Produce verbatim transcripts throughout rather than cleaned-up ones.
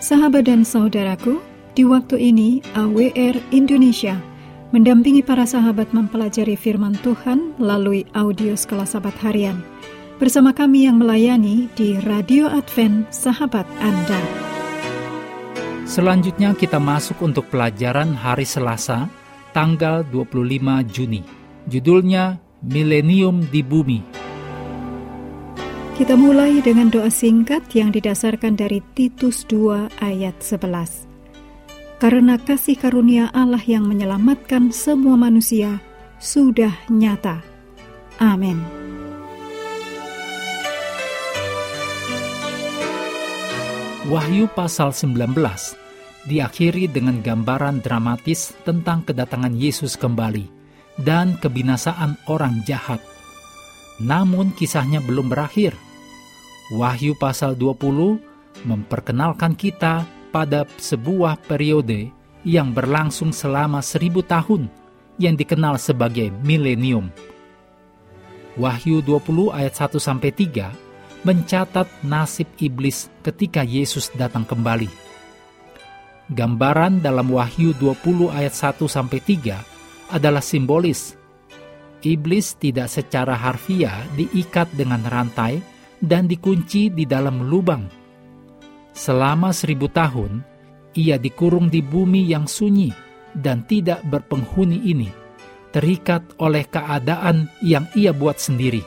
Sahabat dan saudaraku, di waktu ini A W R Indonesia mendampingi para sahabat mempelajari firman Tuhan melalui audio Sekolah Sabat Harian. Bersama kami yang melayani di Radio Advent Sahabat Anda. Selanjutnya kita masuk untuk pelajaran hari Selasa, tanggal dua puluh lima Juni. Judulnya Milenium di Bumi. Kita mulai dengan doa singkat yang didasarkan dari Titus dua ayat sebelas. Karena kasih karunia Allah yang menyelamatkan semua manusia sudah nyata. Amin. Wahyu pasal sembilan belas diakhiri dengan gambaran dramatis tentang kedatangan Yesus kembali dan kebinasaan orang jahat. Namun kisahnya belum berakhir. Wahyu pasal dua puluh memperkenalkan kita pada sebuah periode yang berlangsung selama seribu tahun yang dikenal sebagai milenium. Wahyu dua puluh ayat satu sampai tiga mencatat nasib iblis ketika Yesus datang kembali. Gambaran dalam Wahyu dua puluh ayat satu sampai tiga adalah simbolis. Iblis tidak secara harfiah diikat dengan rantai dan dikunci di dalam lubang. Selama seribu tahun, ia dikurung di bumi yang sunyi dan tidak berpenghuni ini, terikat oleh keadaan yang ia buat sendiri.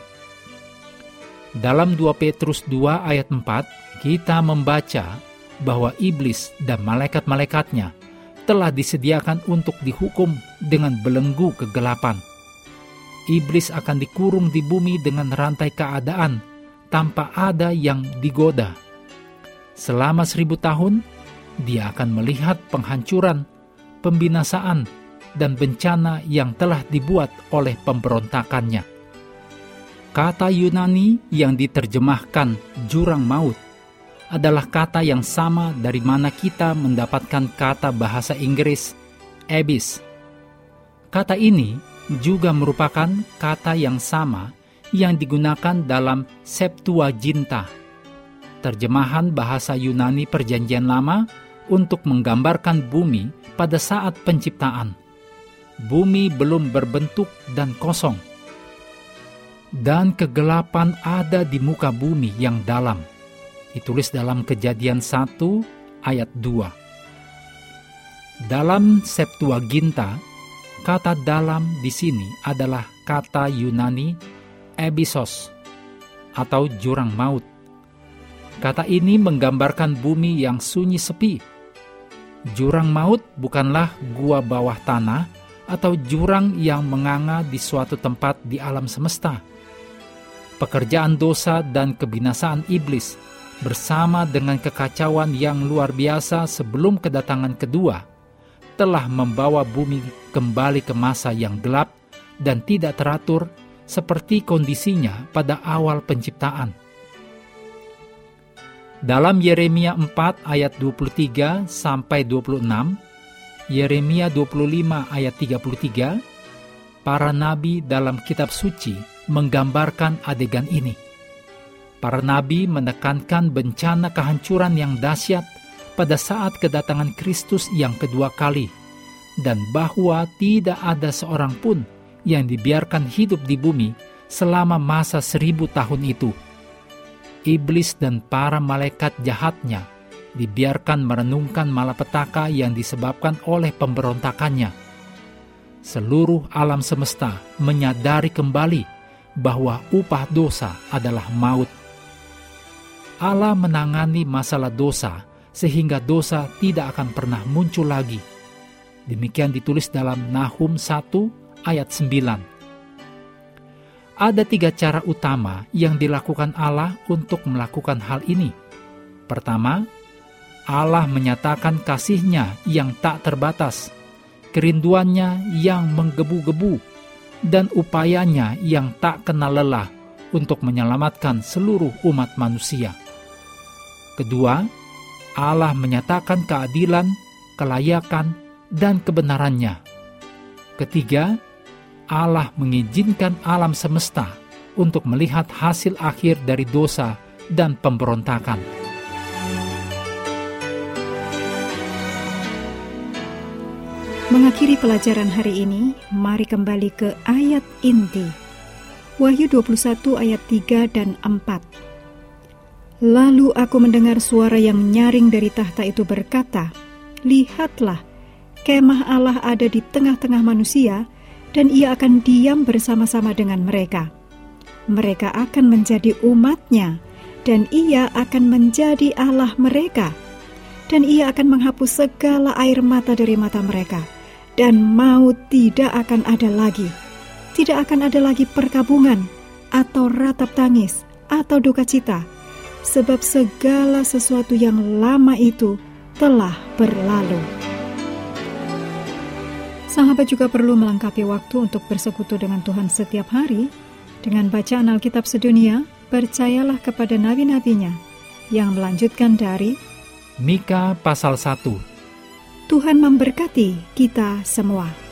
Dalam dua Petrus dua ayat empat, kita membaca bahwa iblis dan malaikat-malaikatnya telah disediakan untuk dihukum dengan belenggu kegelapan. Iblis akan dikurung di bumi dengan rantai keadaan tanpa ada yang digoda. Selama seribu tahun, dia akan melihat penghancuran, pembinasaan, dan bencana yang telah dibuat oleh pemberontakannya. Kata Yunani yang diterjemahkan jurang maut adalah kata yang sama dari mana kita mendapatkan kata bahasa Inggris abyss. Kata ini juga merupakan kata yang sama yang digunakan dalam Septuaginta, terjemahan bahasa Yunani Perjanjian Lama untuk menggambarkan bumi pada saat penciptaan. Bumi belum berbentuk dan kosong. Dan kegelapan ada di muka bumi yang dalam. Ditulis dalam Kejadian satu ayat dua. Dalam Septuaginta, kata dalam di sini adalah kata Yunani abyssos atau jurang maut. Kata ini menggambarkan bumi yang sunyi sepi. Jurang maut bukanlah gua bawah tanah atau jurang yang menganga di suatu tempat di alam semesta. Pekerjaan dosa dan kebinasaan iblis bersama dengan kekacauan yang luar biasa sebelum kedatangan kedua telah membawa bumi kembali ke masa yang gelap dan tidak teratur seperti kondisinya pada awal penciptaan. Dalam Yeremia empat ayat dua puluh tiga sampai dua puluh enam, Yeremia dua puluh lima ayat tiga puluh tiga, para nabi dalam kitab suci menggambarkan adegan ini. Para nabi menekankan bencana kehancuran yang dahsyat pada saat kedatangan Kristus yang kedua kali, dan bahwa tidak ada seorang pun yang dibiarkan hidup di bumi selama masa seribu tahun itu. Iblis dan para malaikat jahatnya dibiarkan merenungkan malapetaka yang disebabkan oleh pemberontakannya. Seluruh alam semesta menyadari kembali bahwa upah dosa adalah maut. Allah menangani masalah dosa sehingga dosa tidak akan pernah muncul lagi. Demikian ditulis dalam Nahum satu ayat sembilan. Ada tiga cara utama yang dilakukan Allah untuk melakukan hal ini. Pertama, Allah menyatakan kasih-Nya yang tak terbatas, kerinduannya yang menggebu-gebu, dan upayanya yang tak kenal lelah untuk menyelamatkan seluruh umat manusia. Kedua, Allah menyatakan keadilan, kelayakan, dan kebenarannya. Ketiga, Allah mengizinkan alam semesta untuk melihat hasil akhir dari dosa dan pemberontakan. Mengakhiri pelajaran hari ini, mari kembali ke ayat inti. Wahyu dua puluh satu ayat tiga dan empat. Lalu aku mendengar suara yang nyaring dari tahta itu berkata, "Lihatlah, kemah Allah ada di tengah-tengah manusia, dan ia akan diam bersama-sama dengan mereka. Mereka akan menjadi umat-Nya, dan ia akan menjadi Allah mereka. Dan ia akan menghapus segala air mata dari mata mereka. Dan maut tidak akan ada lagi. Tidak akan ada lagi perkabungan, atau ratap tangis, atau duka cita, sebab segala sesuatu yang lama itu telah berlalu." Sahabat juga perlu melengkapi waktu untuk bersekutu dengan Tuhan setiap hari dengan bacaan Alkitab sedunia. Percayalah kepada nabi-nabinya, yang melanjutkan dari Mika pasal satu. Tuhan memberkati kita semua.